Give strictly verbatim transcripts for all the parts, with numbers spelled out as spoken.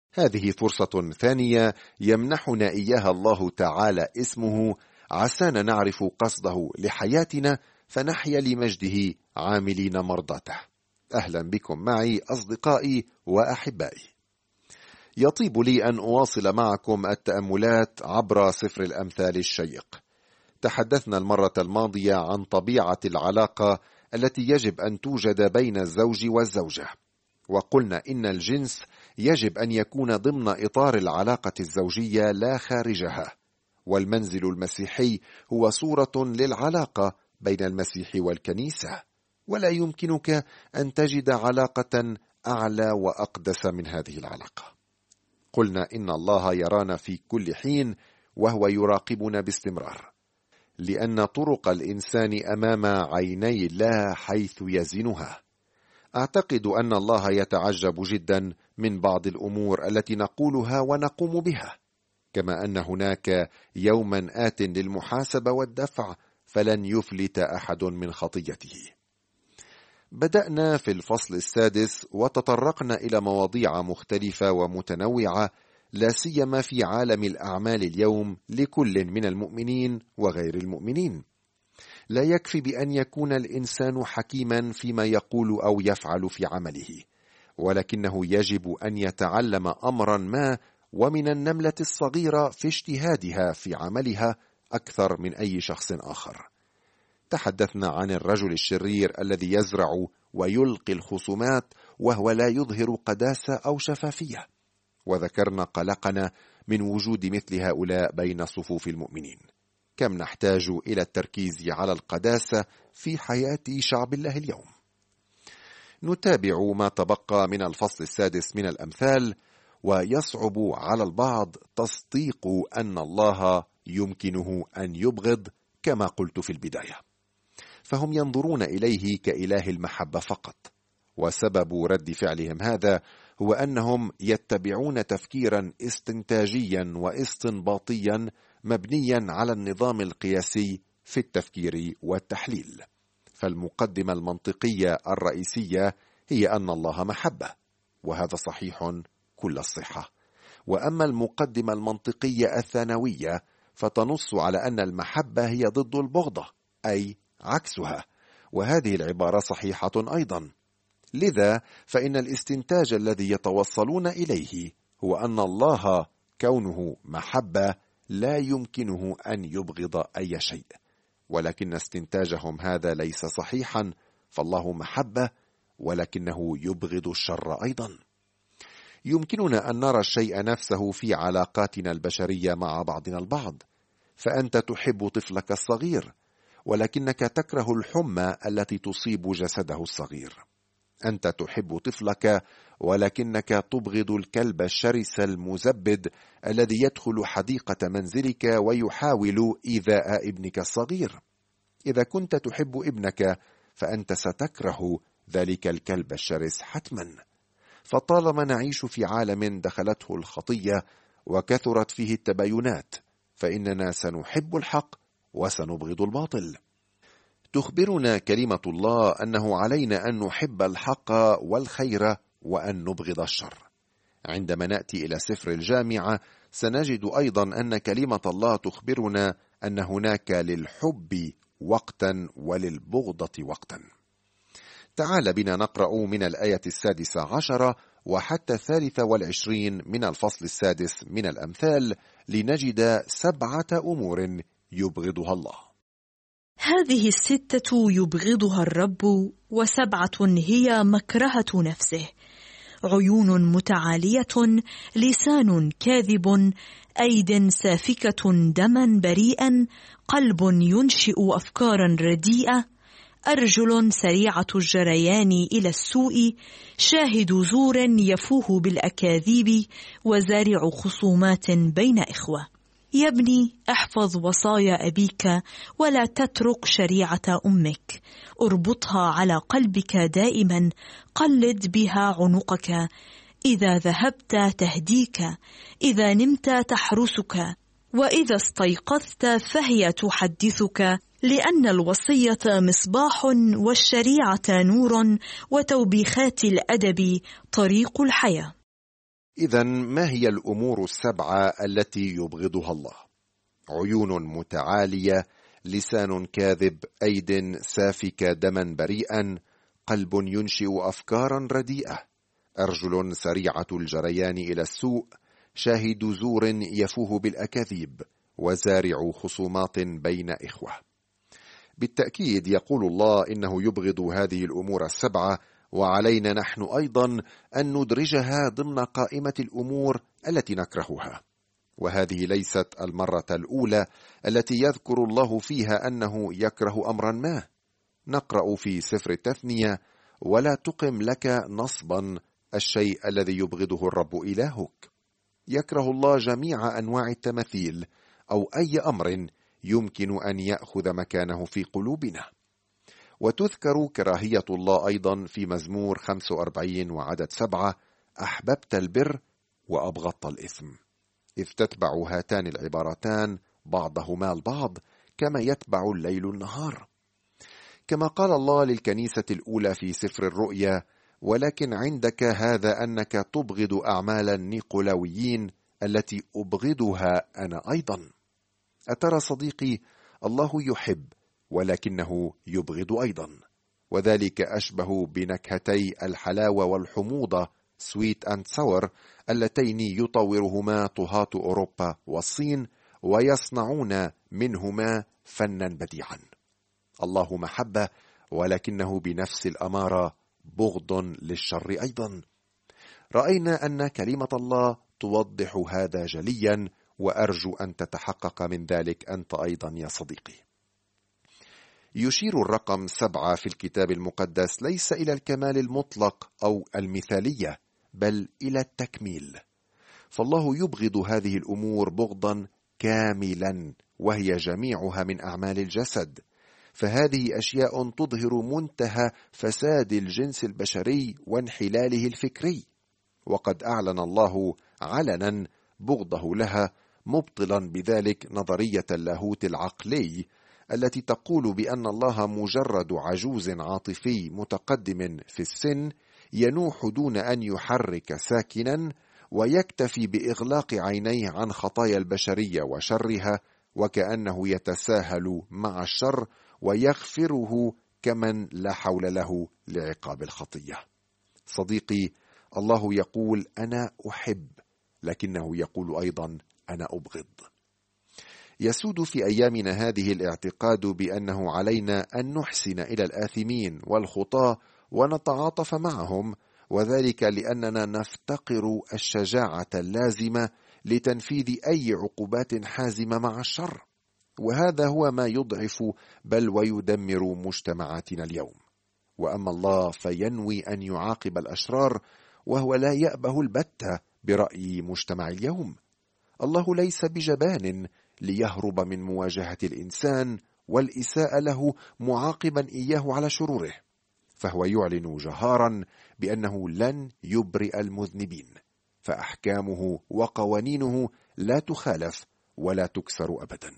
هذه فرصة ثانية يمنحنا إياها الله تعالى اسمه، عسانا نعرف قصده لحياتنا فنحيا لمجده عاملين مرضاته. أهلا بكم معي أصدقائي وأحبائي. يطيب لي أن أواصل معكم التأملات عبر سفر الأمثال الشيق. تحدثنا المرة الماضية عن طبيعة العلاقة التي يجب أن توجد بين الزوج والزوجة، وقلنا إن الجنس يجب أن يكون ضمن إطار العلاقة الزوجية لا خارجها، والمنزل المسيحي هو صورة للعلاقة بين المسيح والكنيسة، ولا يمكنك أن تجد علاقة أعلى وأقدس من هذه العلاقة. قلنا إن الله يرانا في كل حين وهو يراقبنا باستمرار، لأن طرق الإنسان أمام عيني الله حيث يزنها. أعتقد أن الله يتعجب جدا من بعض الأمور التي نقولها ونقوم بها، كما أن هناك يوما آت للمحاسبة والدفع فلن يفلت أحد من خطيته. بدأنا في الفصل السادس وتطرقنا إلى مواضيع مختلفة ومتنوعة، لا سيما في عالم الأعمال اليوم لكل من المؤمنين وغير المؤمنين. لا يكفي بأن يكون الإنسان حكيما فيما يقول أو يفعل في عمله، ولكنه يجب أن يتعلم أمرا ما، ومن النملة الصغيرة في اجتهادها في عملها أكثر من أي شخص آخر. تحدثنا عن الرجل الشرير الذي يزرع ويلقي الخصومات وهو لا يظهر قداسة أو شفافية، وذكرنا قلقنا من وجود مثل هؤلاء بين صفوف المؤمنين. كم نحتاج إلى التركيز على القداسة في حياة شعب الله اليوم. نتابع ما تبقى من الفصل السادس من الأمثال، ويصعب على البعض تصديق أن الله يمكنه أن يبغض كما قلت في البداية، فهم ينظرون إليه كإله المحبة فقط، وسبب رد فعلهم هذا هو أنهم يتبعون تفكيرا استنتاجيا واستنباطيا مبنيا على النظام القياسي في التفكير والتحليل. فالمقدمة المنطقية الرئيسية هي أن الله محبة، وهذا صحيح كل الصحة. وأما المقدمة المنطقية الثانوية فتنص على أن المحبة هي ضد البغضة، أي عكسها، وهذه العبارة صحيحة أيضا. لذا فإن الاستنتاج الذي يتوصلون إليه هو أن الله كونه محبة لا يمكنه أن يبغض أي شيء، ولكن استنتاجهم هذا ليس صحيحا، فالله محبة ولكنه يبغض الشر أيضا. يمكننا أن نرى الشيء نفسه في علاقاتنا البشرية مع بعضنا البعض، فأنت تحب طفلك الصغير ولكنك تكره الحمى التي تصيب جسده الصغير. أنت تحب طفلك ولكنك تبغض الكلب الشرس المزبد الذي يدخل حديقة منزلك ويحاول إيذاء ابنك الصغير. إذا كنت تحب ابنك فأنت ستكره ذلك الكلب الشرس حتما. فطالما نعيش في عالم دخلته الخطية وكثرت فيه التباينات، فإننا سنحب الحق وسنبغض الباطل. تخبرنا كلمة الله أنه علينا أن نحب الحق والخير وأن نبغض الشر. عندما نأتي إلى سفر الجامعة سنجد أيضا أن كلمة الله تخبرنا أن هناك للحب وقتا وللبغضة وقتا. تعال بنا نقرأ من الآية السادسة عشرة وحتى الثالثة والعشرين من الفصل السادس من الأمثال لنجد سبعة أمور يبغضها الله. هذه الستة يبغضها الرب، وسبعة هي مكرهة نفسه: عيون متعالية، لسان كاذب، أيد سافكة دما بريئا، قلب ينشئ أفكارا رديئة، أرجل سريعة الجريان إلى السوء، شاهد زور يفوه بالأكاذيب، وزارع خصومات بين إخوة. يا ابني، احفظ وصايا أبيك ولا تترك شريعة أمك، اربطها على قلبك دائما، قلد بها عنقك، إذا ذهبت تهديك، إذا نمت تحرسك، وإذا استيقظت فهي تحدثك، لأن الوصية مصباح والشريعة نور، وتوبيخات الأدب طريق الحياة. إذن ما هي الأمور السبعة التي يبغضها الله؟ عيون متعالية، لسان كاذب، أيد سافكة دما بريئا، قلب ينشئ أفكارا رديئة، أرجل سريعة الجريان إلى السوء، شاهد زور يفوه بالأكاذيب، وزارع خصومات بين إخوة. بالتأكيد يقول الله إنه يبغض هذه الأمور السبعة، وعلينا نحن أيضا أن ندرجها ضمن قائمة الأمور التي نكرهها. وهذه ليست المرة الأولى التي يذكر الله فيها أنه يكره أمرا ما. نقرأ في سفر التثنية: ولا تقم لك نصبا الشيء الذي يبغضه الرب إلهك. يكره الله جميع أنواع التماثيل أو أي أمر يمكن أن يأخذ مكانه في قلوبنا. وتذكر كراهية الله أيضا في مزمور خمسة وأربعين وعدد سبعة: أحببت البر وأبغضت الإثم، إذ تتبع هاتان العبارتان بعضهما البعض كما يتبع الليل النهار. كما قال الله للكنيسة الأولى في سفر الرؤيا: ولكن عندك هذا أنك تبغض أعمال النيقولاويين التي أبغضها أنا أيضا. أترى صديقي، الله يحب ولكنه يبغض أيضا، وذلك أشبه بنكهتي الحلاوة والحموضة sweet and sour اللتين يطورهما طهاة أوروبا والصين، ويصنعون منهما فنا بديعا. الله محبة ولكنه بنفس الأمارة بغض للشر أيضا. رأينا أن كلمة الله توضح هذا جليا، وأرجو أن تتحقق من ذلك أنت أيضا يا صديقي. يشير الرقم سبعة في الكتاب المقدس ليس إلى الكمال المطلق أو المثالية، بل إلى التكميل. فالله يبغض هذه الأمور بغضا كاملا، وهي جميعها من أعمال الجسد. فهذه أشياء تظهر منتهى فساد الجنس البشري وانحلاله الفكري، وقد أعلن الله علنا بغضه لها، مبطلا بذلك نظرية اللاهوت العقلي التي تقول بأن الله مجرد عجوز عاطفي متقدم في السن ينوح دون أن يحرك ساكنا، ويكتفي بإغلاق عينيه عن خطايا البشرية وشرها، وكأنه يتساهل مع الشر ويغفره كمن لا حول له لعقاب الخطية. صديقي، الله يقول أنا أحب، لكنه يقول أيضا أنا أبغض. يسود في أيامنا هذه الاعتقاد بأنه علينا أن نحسن إلى الآثمين والخطاة ونتعاطف معهم، وذلك لأننا نفتقر الشجاعة اللازمة لتنفيذ أي عقوبات حازمة مع الشر، وهذا هو ما يضعف بل ويدمر مجتمعاتنا اليوم. وأما الله فينوي أن يعاقب الأشرار، وهو لا يأبه البتة برأي مجتمع اليوم. الله ليس بجبان ليهرب من مواجهة الإنسان والإساءة له معاقبا إياه على شروره، فهو يعلن جهارا بأنه لن يبرئ المذنبين، فأحكامه وقوانينه لا تخالف ولا تكسر أبدا.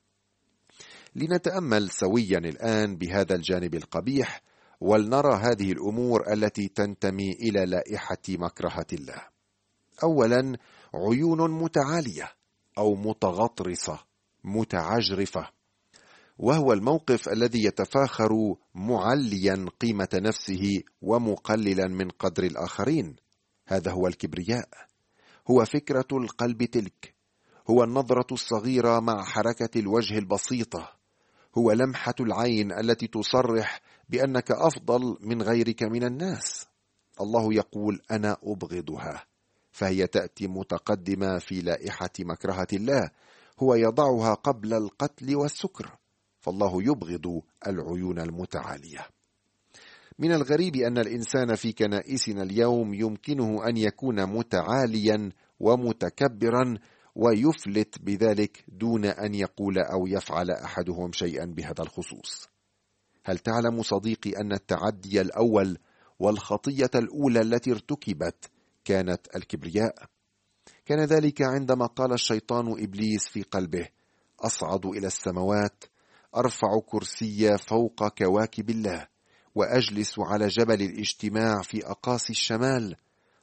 لنتأمل سويا الآن بهذا الجانب القبيح، ولنرى هذه الأمور التي تنتمي إلى لائحة مكرهة الله. أولا، عيون متعالية أو متغطرسة متعجرفة، وهو الموقف الذي يتفاخر معليا قيمة نفسه ومقللا من قدر الآخرين. هذا هو الكبرياء، هو فكرة القلب تلك، هو النظرة الصغيرة مع حركة الوجه البسيطة، هو لمحة العين التي تصرح بأنك أفضل من غيرك من الناس. الله يقول أنا أبغضها، فهي تأتي متقدمة في لائحة مكرهة الله، هو يضعها قبل القتل والسكر، فالله يبغض العيون المتعالية. من الغريب أن الإنسان في كنائسنا اليوم يمكنه أن يكون متعاليا ومتكبرا ويفلت بذلك دون أن يقول أو يفعل أحدهم شيئا بهذا الخصوص. هل تعلم صديقي أن التعدي الأول والخطية الأولى التي ارتكبت كانت الكبرياء؟ كان ذلك عندما قال الشيطان إبليس في قلبه أصعد إلى السماوات، أرفع كرسي فوق كواكب الله، وأجلس على جبل الاجتماع في أقاصي الشمال،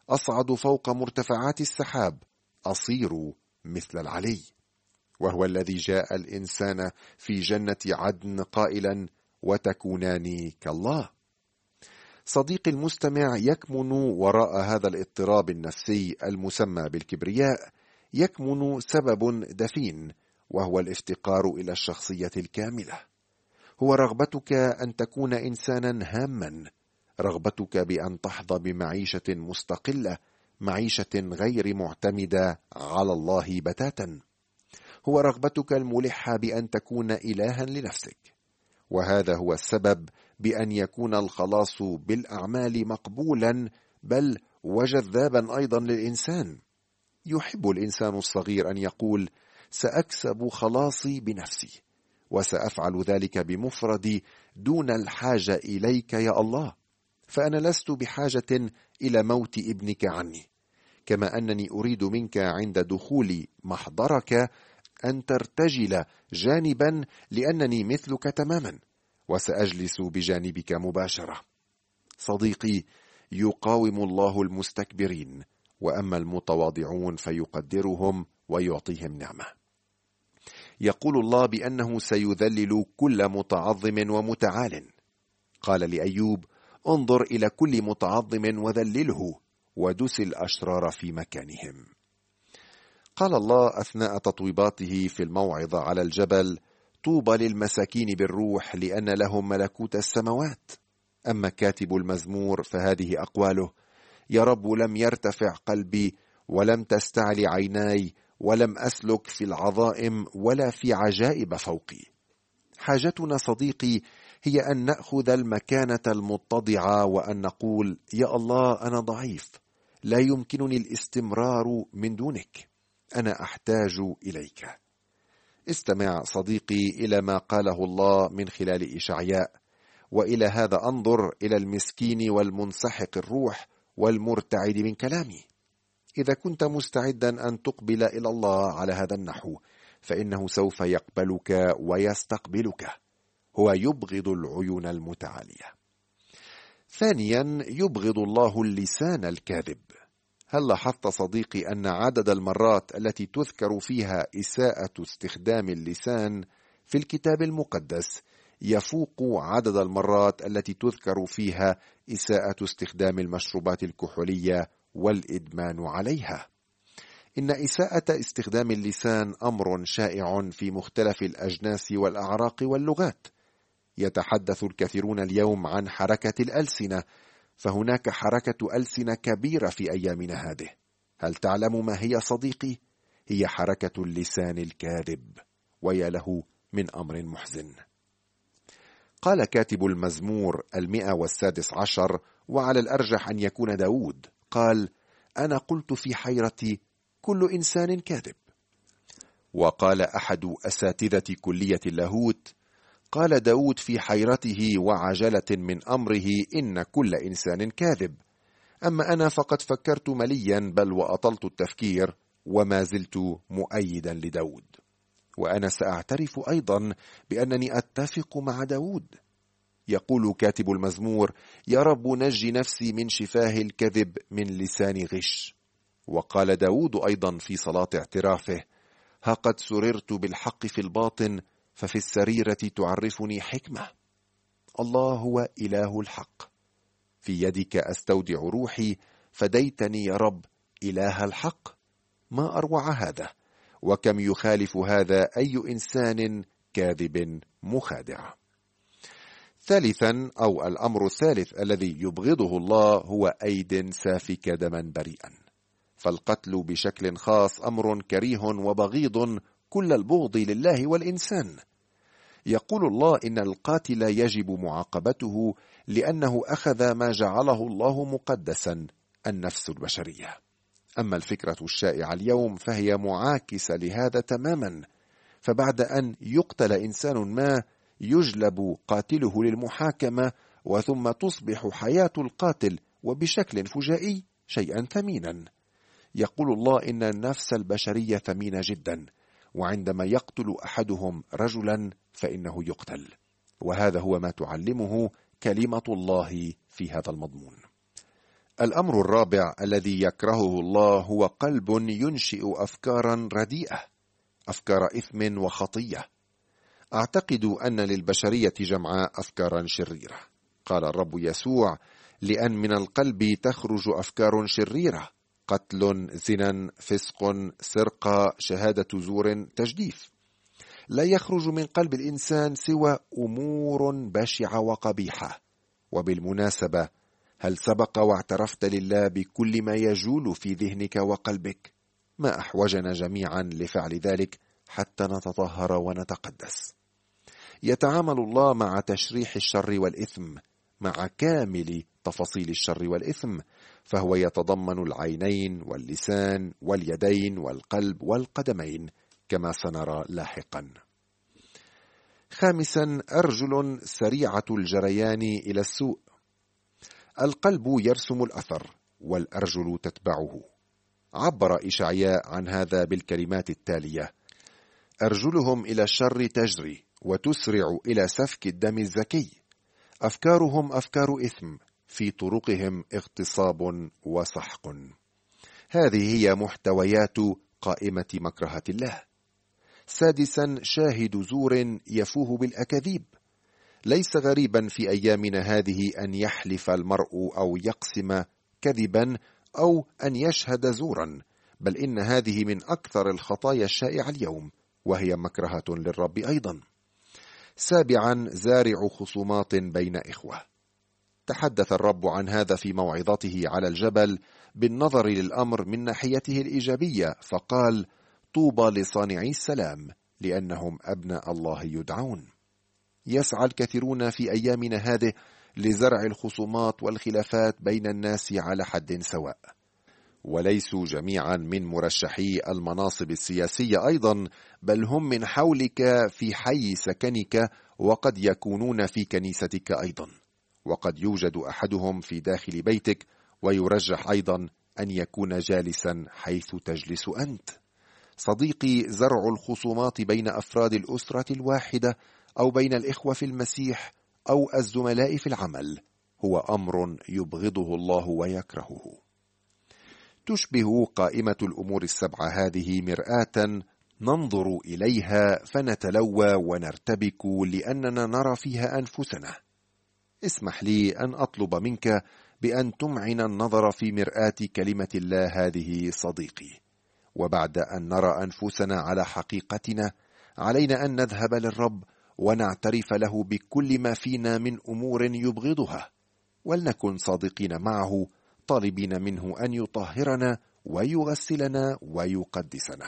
أصعد فوق مرتفعات السحاب، أصير مثل العلي. وهو الذي جاء الإنسان في جنة عدن قائلا: وتكونان كالله. صديقي المستمع، يكمن وراء هذا الاضطراب النفسي المسمى بالكبرياء يكمن سبب دفين، وهو الافتقار إلى الشخصية الكاملة. هو رغبتك أن تكون إنسانا هاما، رغبتك بأن تحظى بمعيشة مستقلة، معيشة غير معتمدة على الله بتاتا. هو رغبتك الملحة بأن تكون إلها لنفسك. وهذا هو السبب بأن يكون الخلاص بالأعمال مقبولا بل وجذابا أيضا للإنسان. يحب الإنسان الصغير أن يقول: سأكسب خلاصي بنفسي، وسأفعل ذلك بمفردي دون الحاجة إليك يا الله، فأنا لست بحاجة إلى موت ابنك عني، كما أنني أريد منك عند دخول محضرك أن ترتجل جانبا لأنني مثلك تماما، وسأجلس بجانبك مباشرة. صديقي، يقاوم الله المستكبرين، وأما المتواضعون فيقدرهم ويعطيهم نعمة. يقول الله بأنه سيذلل كل متعظم ومتعال. قال لأيوب: انظر إلى كل متعظم وذلله، ودس الأشرار في مكانهم. قال الله أثناء تطويباته في الموعظة على الجبل: طوبى للمساكين بالروح لأن لهم ملكوت السماوات. أما كاتب المزمور فهذه أقواله: يا رب، لم يرتفع قلبي، ولم تستعل عيناي، ولم أسلك في العظائم ولا في عجائب فوقي. حاجتنا صديقي هي أن نأخذ المكانة المتضعة، وأن نقول: يا الله، أنا ضعيف، لا يمكنني الاستمرار من دونك، أنا أحتاج إليك. استمع صديقي إلى ما قاله الله من خلال إشعياء: وإلى هذا أنظر، إلى المسكين والمنسحق الروح والمرتعد من كلامي. إذا كنت مستعدا أن تقبل إلى الله على هذا النحو، فإنه سوف يقبلك ويستقبلك. هو يبغض العيون المتعالية. ثانيا، يبغض الله اللسان الكاذب. هل لاحظت صديقي أن عدد المرات التي تذكر فيها إساءة استخدام اللسان في الكتاب المقدس يفوق عدد المرات التي تذكر فيها إساءة استخدام المشروبات الكحولية والإدمان عليها؟ إن إساءة استخدام اللسان أمر شائع في مختلف الأجناس والأعراق واللغات. يتحدث الكثيرون اليوم عن حركة الألسنة، فهناك حركة ألسنة كبيرة في أيامنا هذه. هل تعلم ما هي صديقي؟ هي حركة اللسان الكاذب، ويا له من أمر محزن. قال كاتب المزمور المئة والسادس عشر، وعلى الأرجح أن يكون داود، قال: أنا قلت في حيرتي: كل إنسان كاذب. وقال أحد أساتذة كلية اللاهوت: قال داود في حيرته وعجلة من أمره: إن كل إنسان كاذب. أما أنا فقد فكرت مليا، بل وأطلت التفكير، وما زلت مؤيدا لداود. وأنا سأعترف أيضا بأنني أتفق مع داود. يقول كاتب المزمور: يا رب، نجي نفسي من شفاه الكذب، من لسان غش. وقال داود أيضا في صلاة اعترافه: ها قد سررت بالحق في الباطن، ففي السريرة تعرفني حكمة. الله هو إله الحق، في يدك أستودع روحي، فديتني يا رب إله الحق. ما أروع هذا، وكم يخالف هذا أي إنسان كاذب مخادع. ثالثا، أو الأمر الثالث الذي يبغضه الله، هو أيد سافك دما بريئا. فالقتل بشكل خاص أمر كريه وبغيض كل البغض لله والإنسان. يقول الله إن القاتل يجب معاقبته لأنه أخذ ما جعله الله مقدسا، النفس البشرية. أما الفكرة الشائعة اليوم فهي معاكسة لهذا تماما، فبعد أن يقتل إنسان ما يجلب قاتله للمحاكمة، وثم تصبح حياة القاتل وبشكل فجائي شيئا ثمينا. يقول الله إن النفس البشرية ثمينة جدا، وعندما يقتل أحدهم رجلا فإنه يقتل. وهذا هو ما تعلمه كلمة الله في هذا المضمون. الأمر الرابع الذي يكرهه الله هو قلب ينشئ أفكارا رديئة، أفكار إثم وخطية. أعتقد أن للبشرية جمعاء أفكارا شريرة. قال الرب يسوع: لأن من القلب تخرج أفكار شريرة، قتل، زنا، فسق، سرقة، شهادة زور، تجديف. لا يخرج من قلب الإنسان سوى أمور بشعة وقبيحة. وبالمناسبة، هل سبق واعترفت لله بكل ما يجول في ذهنك وقلبك؟ ما أحوجنا جميعا لفعل ذلك حتى نتطهر ونتقدس. يتعامل الله مع تشريح الشر والإثم، مع كامل تفاصيل الشر والإثم، فهو يتضمن العينين واللسان واليدين والقلب والقدمين كما سنرى لاحقا. خامسا، أرجل سريعة الجريان إلى السوء. القلب يرسم الأثر والأرجل تتبعه. عبر إشعياء عن هذا بالكلمات التالية: أرجلهم إلى الشر تجري وتسرع إلى سفك الدم الزكي، أفكارهم أفكار إثم، في طرقهم اغتصاب وسحق. هذه هي محتويات قائمة مكرهة الله. سادسا، شاهد زور يفوه بالأكاذيب. ليس غريبا في أيامنا هذه أن يحلف المرء أو يقسم كذبا أو أن يشهد زورا، بل إن هذه من أكثر الخطايا الشائعة اليوم، وهي مكرهة للرب أيضا. سابعا، زارع خصومات بين إخوة. تحدث الرب عن هذا في موعظته على الجبل بالنظر للأمر من ناحيته الإيجابية، فقال: طوبى لصانعي السلام لأنهم أبناء الله يدعون. يسعى الكثيرون في أيامنا هذه لزرع الخصومات والخلافات بين الناس على حد سواء، وليسوا جميعا من مرشحي المناصب السياسية أيضا، بل هم من حولك في حي سكنك، وقد يكونون في كنيستك أيضا، وقد يوجد أحدهم في داخل بيتك، ويرجح أيضا أن يكون جالسا حيث تجلس أنت. صديقي، زرع الخصومات بين أفراد الأسرة الواحدة أو بين الإخوة في المسيح أو الزملاء في العمل هو أمر يبغضه الله ويكرهه. تشبه قائمة الأمور السبعة هذه مرآة ننظر إليها فنتلوى ونرتبك لأننا نرى فيها أنفسنا. اسمح لي أن أطلب منك بأن تمعن النظر في مرآة كلمة الله هذه صديقي، وبعد أن نرى أنفسنا على حقيقتنا علينا أن نذهب للرب ونعترف له بكل ما فينا من أمور يبغضها، ولنكن صادقين معه طالبين منه أن يطهرنا ويغسلنا ويقدسنا.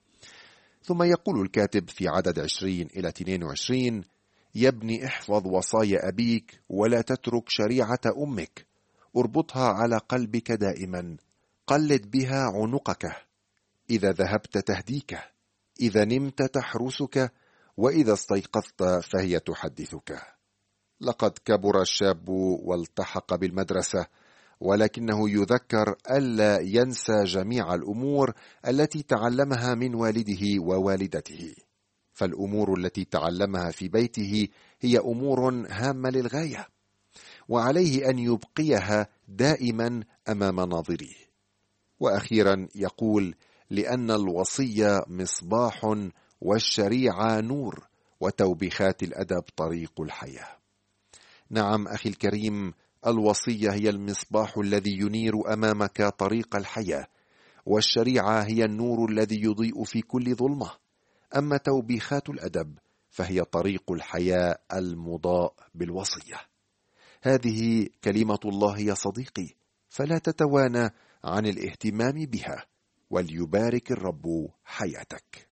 ثم يقول الكاتب في عدد عشرين إلى اثنين وعشرين: يا ابني، احفظ وصايا أبيك ولا تترك شريعة أمك، اربطها على قلبك دائما، قلد بها عنقك، إذا ذهبت تهديك، إذا نمت تحرسك، وإذا استيقظت فهي تحدثك. لقد كبر الشاب والتحق بالمدرسة، ولكنه يذكر ألا ينسى جميع الأمور التي تعلمها من والده ووالدته، فالأمور التي تعلمها في بيته هي أمور هامة للغاية، وعليه أن يبقيها دائما أمام ناظريه. وأخيرا يقول: لأن الوصية مصباح والشريعة نور وتوبيخات الأدب طريق الحياة. نعم أخي الكريم، الوصية هي المصباح الذي ينير أمامك طريق الحياة، والشريعة هي النور الذي يضيء في كل ظلمة، أما توبيخات الأدب فهي طريق الحياة المضاء بالوصية. هذه كلمة الله يا صديقي، فلا تتوانى عن الاهتمام بها، وليبارك الرب حياتك.